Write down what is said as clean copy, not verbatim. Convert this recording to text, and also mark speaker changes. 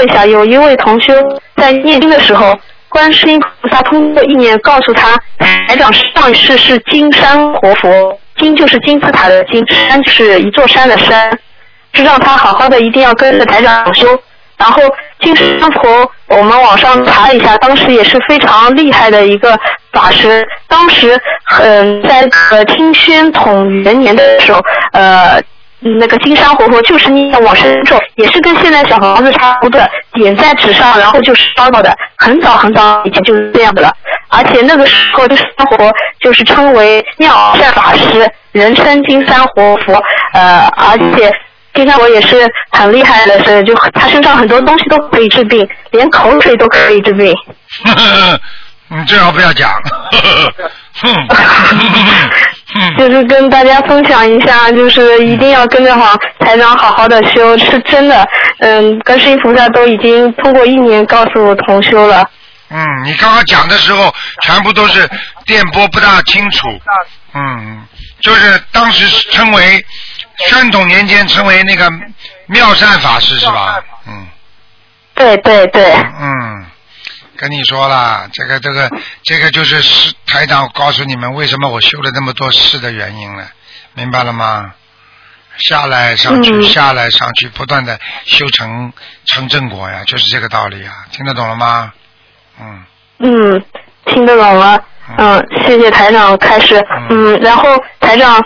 Speaker 1: 一下，有一位同修在念经的时候，观世音菩萨通过意念告诉他，台长上一世是金山活佛，金就是金字塔的金，山就是一座山的山，是让他好好的一定要跟着台长修。然后金山佛，我们网上查了一下，当时也是非常厉害的一个法师。当时在清宣统元年的时候，那个金山活佛就是念往生咒，也是跟现在小房子差不多的，点在纸上，然后就烧到的，很早很早以前就是这样的了。而且那个时候金山活佛就是称为妙善法师，人称金山活佛，而且金山活也是很厉害的，是就他身上很多东西都可以治病，连口水都可以治病。
Speaker 2: 你最好不要讲。
Speaker 1: 就是跟大家分享一下，就是一定要跟着台长好好的修，是真的。观世音菩萨都已经通过意念告诉同修了。
Speaker 2: 你刚刚讲的时候，全部都是电波不大清楚。就是当时称为宣统年间称为那个妙善法师是吧？
Speaker 1: 对对对。
Speaker 2: 跟你说了，这个就是台长告诉你们为什么我修了那么多事的原因了，明白了吗？下来上去，下来上去，不断的修成正果呀，就是这个道理啊，听得懂了吗？
Speaker 1: 听得懂了。谢谢台长开示。然后台长